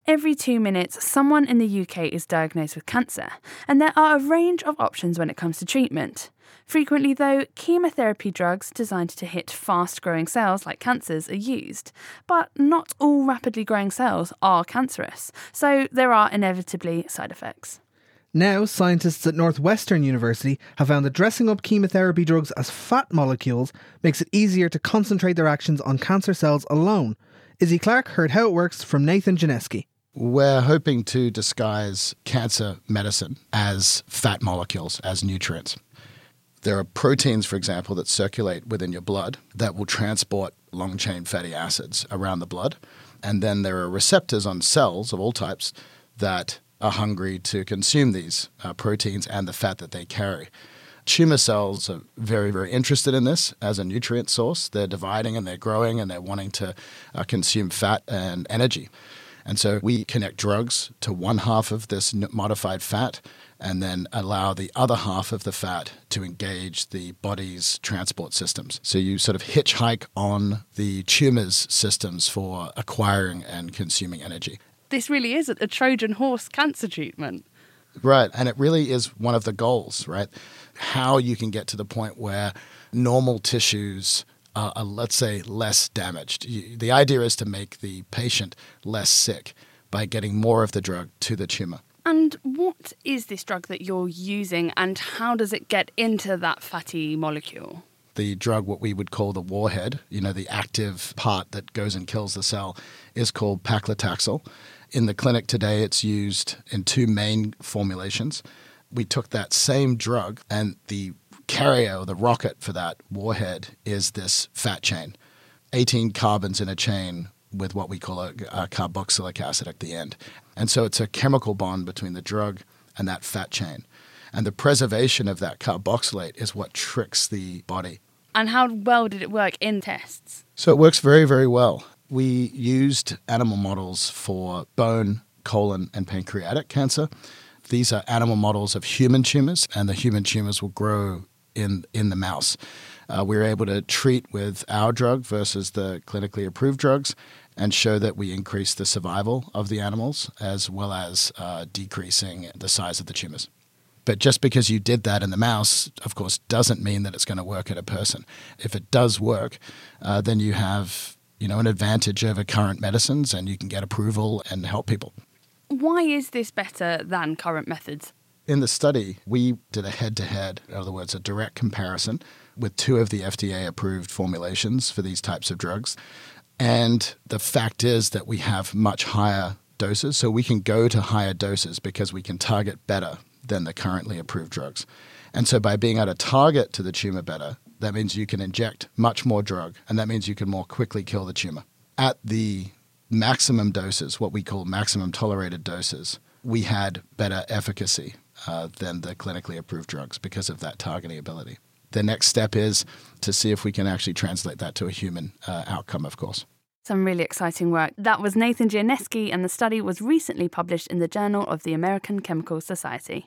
Every 2 minutes, someone in the UK is diagnosed with cancer, and there are a range of options when it comes to treatment. Frequently, though, chemotherapy drugs designed to hit fast-growing cells like cancers are used. But not all rapidly growing cells are cancerous, so there are inevitably side effects. Now, scientists at Northwestern University have found that dressing up chemotherapy drugs as fat molecules makes it easier to concentrate their actions on cancer cells alone. Izzy Clark heard how it works from Nathan Janeski. We're hoping to disguise cancer medicine as fat molecules, as nutrients. There are proteins, for example, that circulate within your blood that will transport long-chain fatty acids around the blood. And then there are receptors on cells of all types that are hungry to consume these proteins and the fat that they carry. Tumor cells are very, very interested in this as a nutrient source. They're dividing and they're growing and they're wanting to consume fat and energy. And so we connect drugs to one half of this modified fat and then allow the other half of the fat to engage the body's transport systems. So you sort of hitchhike on the tumor's systems for acquiring and consuming energy. This really is a Trojan horse cancer treatment. Right, and it really is one of the goals, right? How you can get to the point where normal tissues are, let's say, less damaged. The idea is to make the patient less sick by getting more of the drug to the tumor. And what is this drug that you're using and how does it get into that fatty molecule? The drug, what we would call the warhead, the active part that goes and kills the cell, is called paclitaxel. In the clinic today, it's used in 2 main formulations. We took that same drug and the carrier or the rocket for that warhead is this fat chain, 18 carbons in a chain with what we call a carboxylic acid at the end. And so it's a chemical bond between the drug and that fat chain. And the preservation of that carboxylate is what tricks the body. And how well did it work in tests? So it works very, very well. We used animal models for bone, colon, and pancreatic cancer. These are animal models of human tumors, and the human tumors will grow in the mouse. We were able to treat with our drug versus the clinically approved drugs and show that we increase the survival of the animals as well as decreasing the size of the tumors. But just because you did that in the mouse, of course, doesn't mean that it's going to work in a person. If it does work, then you have an advantage over current medicines and you can get approval and help people. Why is this better than current methods? In the study, we did a head-to-head, in other words, a direct comparison with 2 of the FDA-approved formulations for these types of drugs. And the fact is that we have much higher doses, so we can go to higher doses because we can target better than the currently approved drugs. And so by being able to target to the tumor better, that means you can inject much more drug, and that means you can more quickly kill the tumor. At the maximum doses, what we call maximum tolerated doses, we had better efficacy than the clinically approved drugs because of that targeting ability. The next step is to see if we can actually translate that to a human outcome, of course. Some really exciting work. That was Nathan Janeski, and the study was recently published in the Journal of the American Chemical Society.